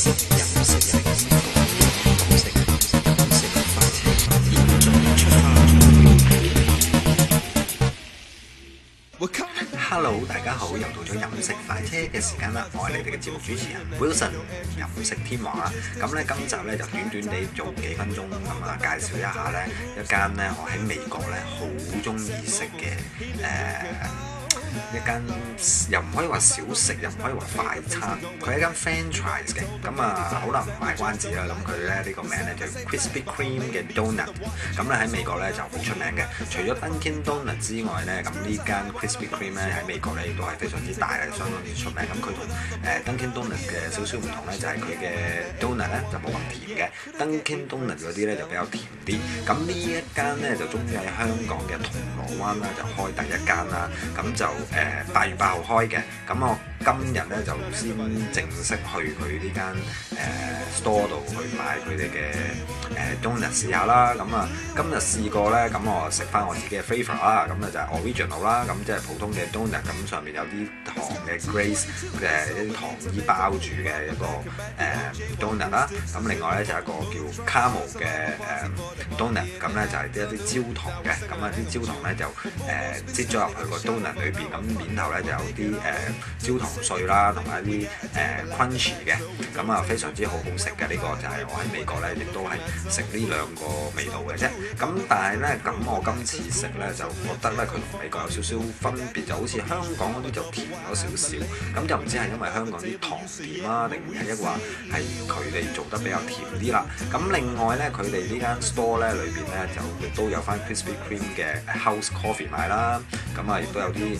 Hello， 大家好，又到咗飲食快車嘅時間啦！我係你哋嘅節目主持人 Wilson， 飲食天王啦。咁咧今集咧就短短地做幾分鐘咁啊，介紹一下咧一間咧我喺美國咧好中意食嘅一間又唔可以話小食，又唔可以話快餐，佢係一間 franchise 嘅。咁啊，好啦，唔賣關子啦。咁佢咧呢個名咧就 Krispy Kreme 嘅 Donut。咁咧喺美國咧就好出名嘅。除咗 Dunkin' Donut 之外咧，咁呢間 Krispy Kreme 咧喺美國咧亦都係非常之大嘅，相當之出名。咁佢同Dunkin' Donut 嘅少少唔同咧，就係佢嘅 donut 咧就冇咁甜嘅。Dunkin' Donut 嗰啲咧就比較甜啲。咁呢一間咧就終於喺香港嘅銅鑼灣啦，就開第一間啦。咁就8月8號開嘅，咁我今日咧就先正式去佢呢間store 度去買佢哋嘅donut 試下啦。咁啊，今日試過咧，咁我食翻我自己嘅 favourite 啦。咁啊就係 original 啦，咁即係普通嘅 donut，咁上面有啲糖嘅 glaze 一啲糖衣包住嘅一個donut 啦。咁另外咧就係一個叫 caramel 嘅donut，咁咧就係一啲焦糖嘅，咁啊啲焦糖咧就擠咗入去個 donut 裏邊，咁面頭咧就有啲焦糖碎啦，同埋一啲crunchy 嘅，咁啊非常之好食嘅。呢個就係我喺美國咧，亦都係食呢兩個味道嘅啫。咁但係咧，咁我今次食咧就覺得咧，佢同美國有少少分別，就好似香港嗰啲就甜咗少少，咁就唔知係因為香港啲糖甜啊，定係一話係佢哋做得比較甜啲啦。咁另外咧，佢哋呢間 store 咧裏邊咧就亦都有翻 Krispy Kreme 嘅 house coffee 賣啦，咁啊亦都有啲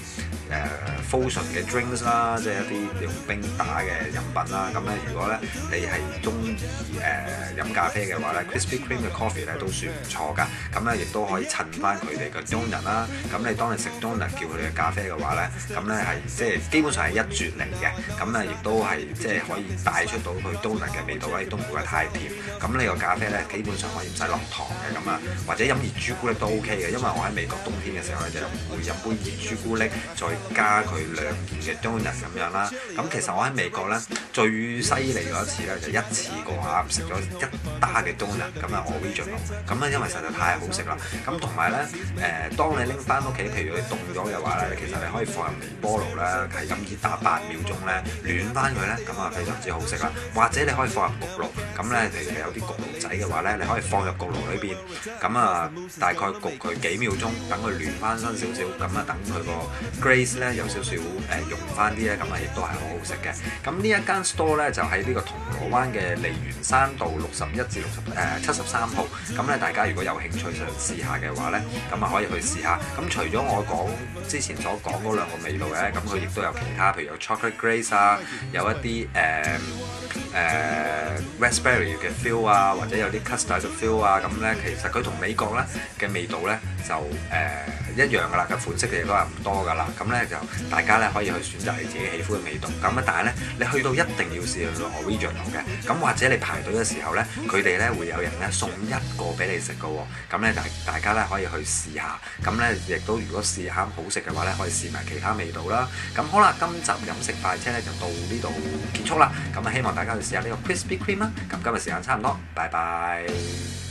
fusion 嘅 drinks 啦，即係一啲用冰打嘅飲品啦。咁咧，如果咧你係中意飲咖啡嘅話咧，Krispy Kreme 嘅 coffee 咧都算唔錯㗎。咁咧亦都可以襯翻佢哋嘅 donut 啦。咁你當你食 donut 叫佢哋嘅咖啡嘅話咧，咁咧係即係基本上係一絕嚟嘅。咁咧亦都係即係可以帶出到佢 donut 嘅味道咧，亦都唔會太甜。咁呢個咖啡咧基本上可以唔使落糖嘅咁啊，或者飲熱朱古力都 OK 嘅。因為我喺美國冬天嘅時候咧就會飲杯熱朱古力，再加佢2件嘅 donut 咁樣啦。咁其實我喺美國咧最犀利嗰一次咧就一次過食咗1打嘅 donut， 咁啊 original。咁咧因為實在太好食啦。咁同埋咧當你拎翻屋企，譬如你凍咗嘅話咧，其實你可以放入微波爐咧，係咁熱打8秒鐘咧，暖翻佢咧，咁啊非常之好食啦。或者你可以放入焗爐，咁咧你有啲焗爐仔嘅話咧，你可以放入焗爐裏邊，咁啊大概焗佢幾秒鐘，等佢暖翻身少少，咁啊等佢個 glaze 咧有少少溶翻啲咧，咁啊亦都係好好食嘅。咁呢一間 store 咧就喺呢個銅鑼灣嘅梨園山道61至73號。咁咧大家如果有興趣想試下嘅話咧，咁啊可以去試下。咁除咗我之前所講嗰2個味道咧，咁佢亦都有其他，譬如有 chocolate glaze 啊，有一啲raspberry 嘅 feel 啊，或者有啲 custard 嘅 feel 啊。咁咧其實佢同美國咧嘅味道咧就一樣噶啦，嘅款式嘅嘢都係唔多噶啦。咁咧就大家咧可以去選擇你自己喜歡嘅味道。咁啊，但係咧你去到一定要試到 original 嘅。咁或者你排隊嘅時候咧，佢哋咧會有人咧送1個俾你食嘅喎。咁咧大家咧可以去試下。咁咧亦都如果試啱好食嘅話咧，可以試埋其他味道啦。咁好啦，今集飲食快車咧就到呢度結束啦。咁啊，希望大家去試下呢個 Krispy Kreme 啦。咁今日時間差唔多，拜拜。